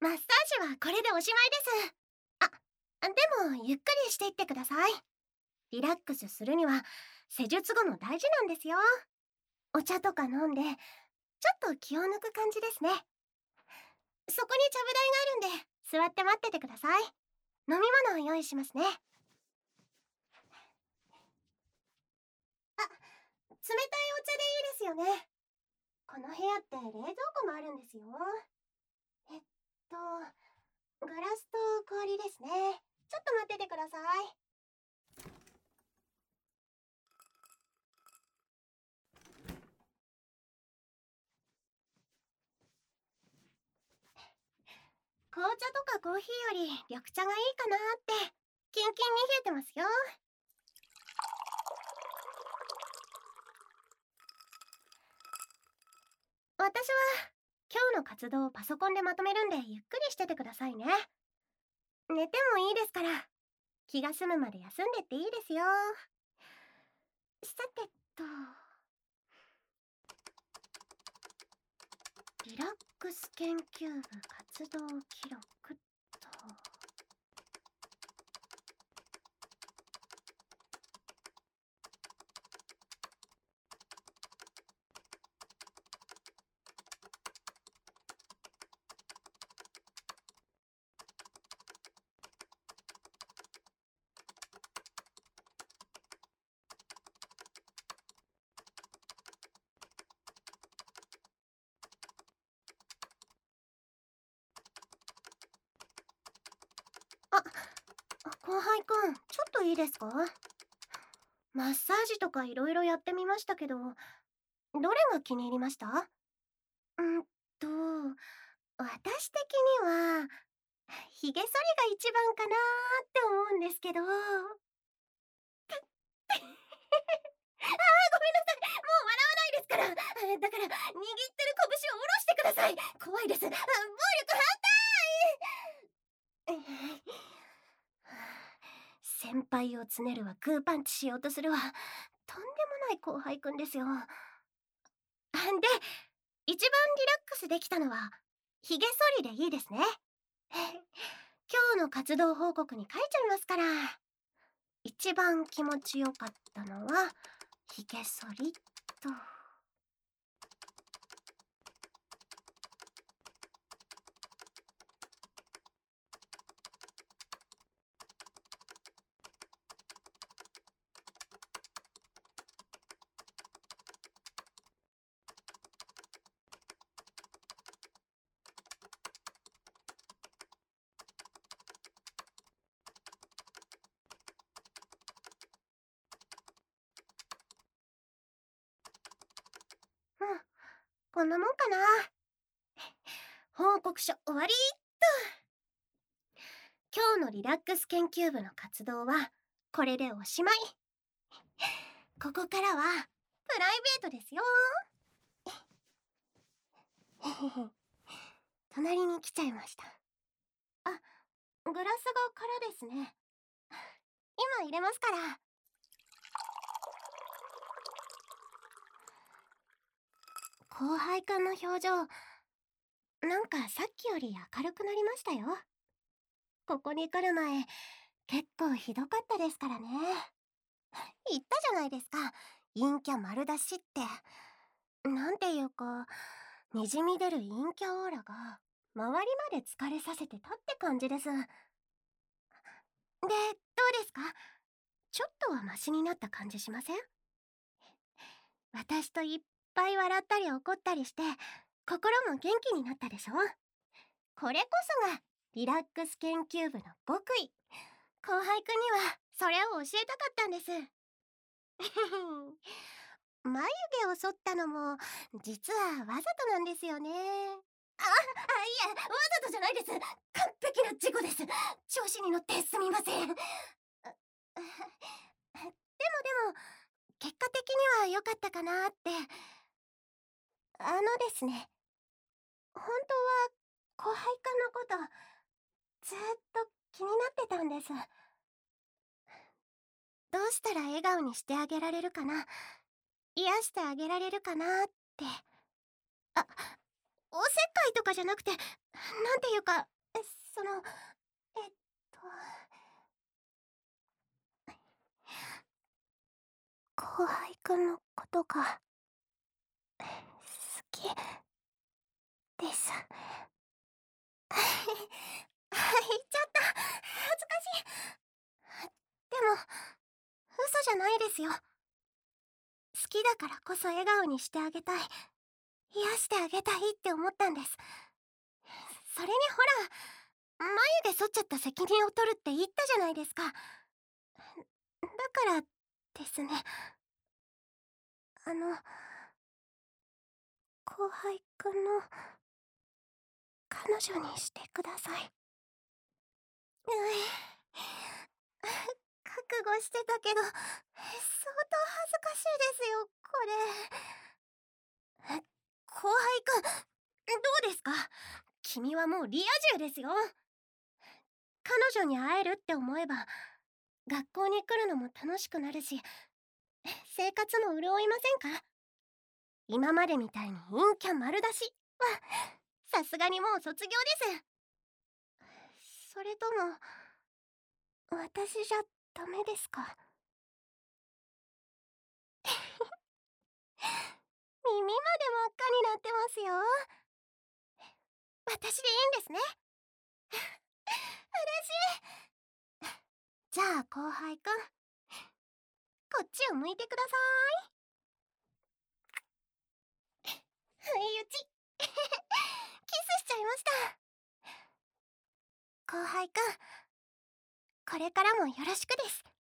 マッサージはこれでおしまいです。でもゆっくりしていってください。リラックスするには施術後も大事なんですよ。お茶とか飲んでちょっと気を抜く感じですね。そこにちゃぶ台があるんで座って待っててください。飲み物を用意しますね。冷たいお茶でいいですよね。この部屋って冷蔵庫もあるんですよ。えっとガラスと氷ですね。ちょっと待っててください。紅茶とかコーヒーより緑茶がいいかなって。キンキンに冷えてますよ。私は今日の活動をパソコンでまとめるんでゆっくりしててくださいね。寝てもいいですから。気が済むまで休んでっていいですよ。さてと、リラックス研究部活動記録と。あ、後輩くん、ちょっといいですか？マッサージとかいろいろやってみましたけど、どれが気に入りました？うんと、私的には、ひげ剃りが一番かなーって思うんですけど。ごめんなさい。もう笑わないですから。だから、握ってる拳を下ろしてください。怖いです。暴力反対。先輩をつねるわ、グーパンチしようとするわ。とんでもない後輩くんですよ。で、一番リラックスできたのは、ひげ剃りでいいですね。今日の活動報告に書いちゃいますから。一番気持ちよかったのは、ひげ剃りと。こんなもんかな。報告書終わりっと。今日のリラックス研究部の活動はこれでおしまい。ここからはプライベートですよ。隣に来ちゃいました。グラスが空ですね。今入れますから。後輩くんの表情、なんかさっきより明るくなりましたよ。ここに来る前、結構ひどかったですからね。言ったじゃないですか。陰キャ丸出しって。なんていうか、にじみ出る陰キャオーラが周りまで疲れさせてたって感じです。で、どうですか？ちょっとはマシになった感じしません？私といっぱい笑ったり怒ったりして心も元気になったでしょ？これこそがリラックス研究部の極意。後輩くんにはそれを教えたかったんです。眉毛を剃ったのも実はわざとなんですよね。いえ、わざとじゃないです。完璧な事故です。調子に乗ってすみません。でも結果的には良かったかなって。ですね、本当は後輩くんのことずっと気になってたんです。どうしたら笑顔にしてあげられるかな、癒してあげられるかなって。あ、おせっかいとかじゃなくて、なんていうかその、えっと、後輩くんのことが好きです。言っちゃった。恥ずかしい。でも、嘘じゃないですよ。好きだからこそ笑顔にしてあげたい。癒してあげたいって思ったんです。それにほら、眉毛剃っちゃった責任を取るって言ったじゃないですか。だからですね。あの、後輩くんの彼女にしてください。覚悟してたけど、相当恥ずかしいですよ、これ。後輩くん、どうですか？君はもうリア充ですよ。彼女に会えるって思えば、学校に来るのも楽しくなるし、生活も潤いませんか？今までみたいに陰キャ丸出しは、さすがにもう卒業です。それとも、私じゃダメですか？耳まで真っ赤になってますよ。私でいいんですね。嬉しい。じゃあ後輩くん、こっちを向いてください。不意打ち。キスしちゃいました。後輩くん、これからもよろしくです。